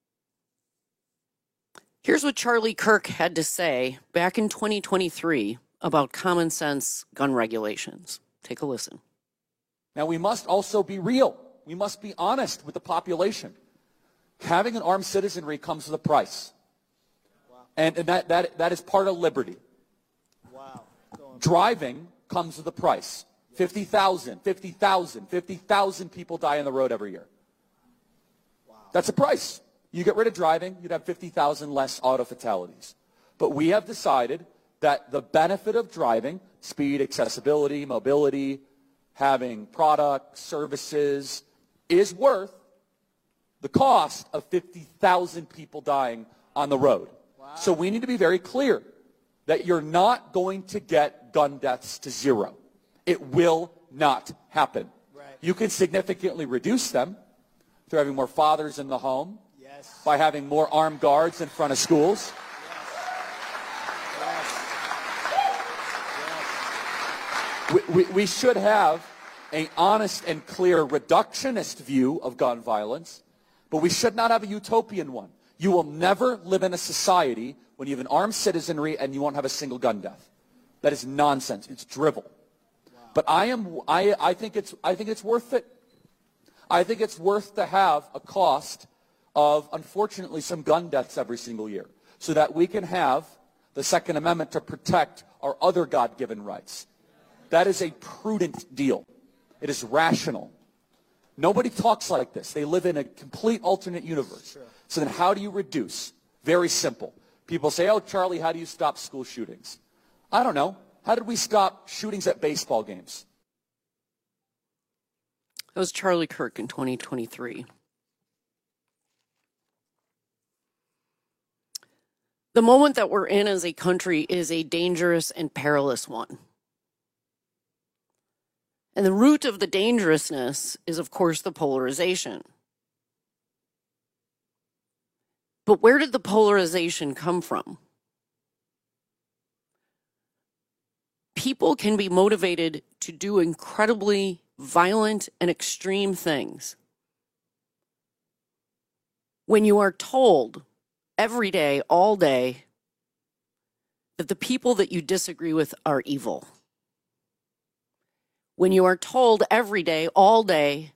Here's what Charlie Kirk had to say back in 2023 about common sense gun regulations. Take a listen. Now, we must also be real. We must be honest with the population. Having an armed citizenry comes with a price. And that is part of liberty. Wow. Driving comes with a price. 50,000 people die on the road every year. Wow. That's a price. You get rid of driving, you'd have 50,000 less auto fatalities. But we have decided that the benefit of driving, speed, accessibility, mobility, having products, services, is worth the cost of 50,000 people dying on the road. Wow. So we need to be very clear that you're not going to get gun deaths to zero. It will not happen. Right. You can significantly reduce them through having more fathers in the home, yes, by having more armed guards in front of schools. Yes. Yes. We should have an honest and clear reductionist view of gun violence, but we should not have a utopian one. You will never live in a society when you have an armed citizenry and you won't have a single gun death. That is nonsense. It's drivel. Wow. But I think it's worth it. I think it's worth to have a cost of, unfortunately, some gun deaths every single year so that we can have the Second Amendment to protect our other God-given rights. That is a prudent deal. It is rational. Nobody talks like this. They live in a complete alternate universe. Sure. So then how do you reduce? Very simple. People say, oh, Charlie, how do you stop school shootings? I don't know. How did we stop shootings at baseball games? That was Charlie Kirk in 2023. The moment that we're in as a country is a dangerous and perilous one. And the root of the dangerousness is, of course, the polarization. But where did the polarization come from? People can be motivated to do incredibly violent and extreme things when you are told every day, all day, that the people that you disagree with are evil. When you are told every day, all day,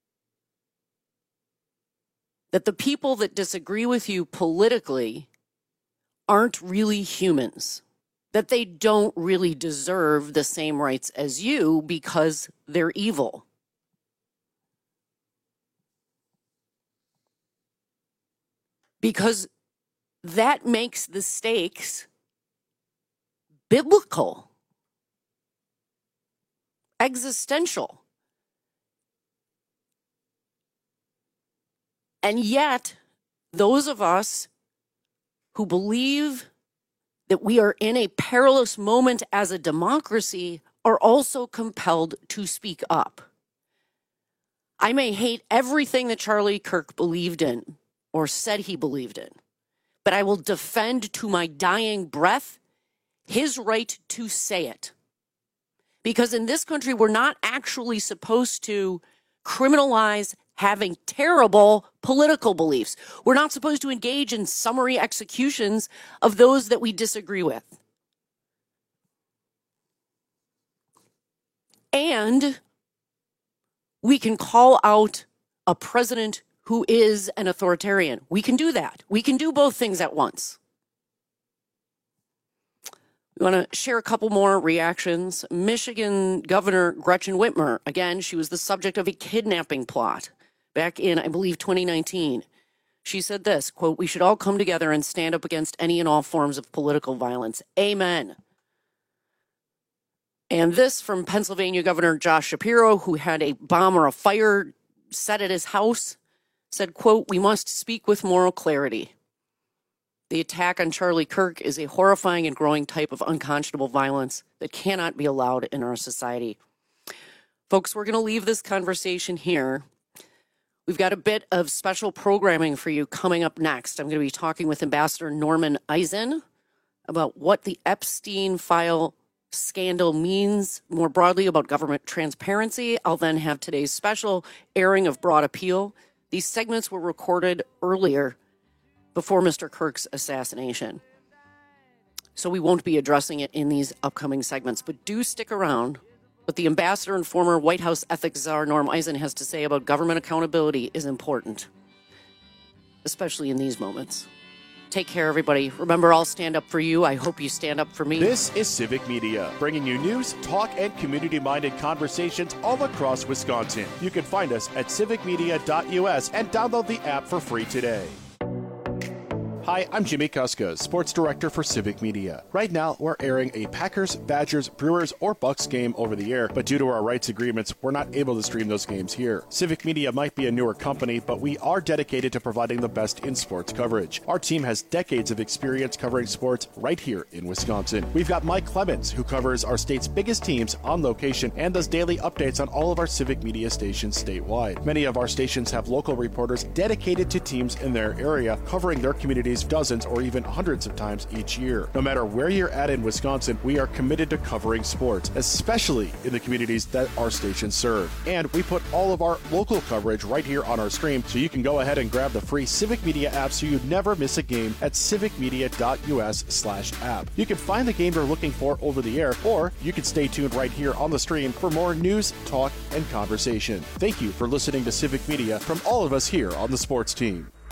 that the people that disagree with you politically aren't really humans, that they don't really deserve the same rights as you because they're evil. Because that makes the stakes biblical, existential. And yet, those of us who believe that we are in a perilous moment as a democracy are also compelled to speak up. I may hate everything that Charlie Kirk believed in or said he believed in, but I will defend to my dying breath his right to say it. Because in this country, we're not actually supposed to criminalize having terrible political beliefs. We're not supposed to engage in summary executions of those that we disagree with. And we can call out a president who is an authoritarian. We can do that. We can do both things at once. We want to share a couple more reactions. Michigan Governor Gretchen Whitmer, again, she was the subject of a kidnapping plot back in, I believe, 2019. She said this, quote, "We should all come together and stand up against any and all forms of political violence. Amen." And this from Pennsylvania Governor Josh Shapiro, who had a bomb or a fire set at his house, said, quote, "We must speak with moral clarity. The attack on Charlie Kirk is a horrifying and growing type of unconscionable violence that cannot be allowed in our society." Folks, we're going to leave this conversation here. We've got a bit of special programming for you coming up next. I'm going to be talking with Ambassador Norman Eisen about what the Epstein file scandal means more broadly about government transparency. I'll then have today's special airing of Broad Appeal. These segments were recorded earlier before Mr. Kirk's assassination. so we won't be addressing it in these upcoming segments. But do stick around. What the ambassador and former White House ethics czar Norm Eisen has to say about government accountability is important, especially in these moments. Take care, everybody. Remember, I'll stand up for you. I hope you stand up for me. This is Civic Media, bringing you news, talk, and community-minded conversations all across Wisconsin. You can find us at civicmedia.us and download the app for free today. Hi, I'm Jimmy Kuska, Sports Director for Civic Media. Right now, we're airing a Packers, Badgers, Brewers, or Bucks game over the air, but due to our rights agreements, we're not able to stream those games here. Civic Media might be a newer company, but we are dedicated to providing the best in sports coverage. Our team has decades of experience covering sports right here in Wisconsin. We've got Mike Clemens, who covers our state's biggest teams on location and does daily updates on all of our Civic Media stations statewide. Many of our stations have local reporters dedicated to teams in their area, covering their communities dozens or even hundreds of times each year. No matter where you're at in Wisconsin, we are committed to covering sports, especially in the communities that our stations serve. And we put all of our local coverage right here on our stream, so you can go ahead and grab the free Civic Media app so you never miss a game at civicmedia.us/app. You can find the game you're looking for over the air, or you can stay tuned right here on the stream for more news, talk, and conversation. Thank you for listening to Civic Media from all of us here on the sports team.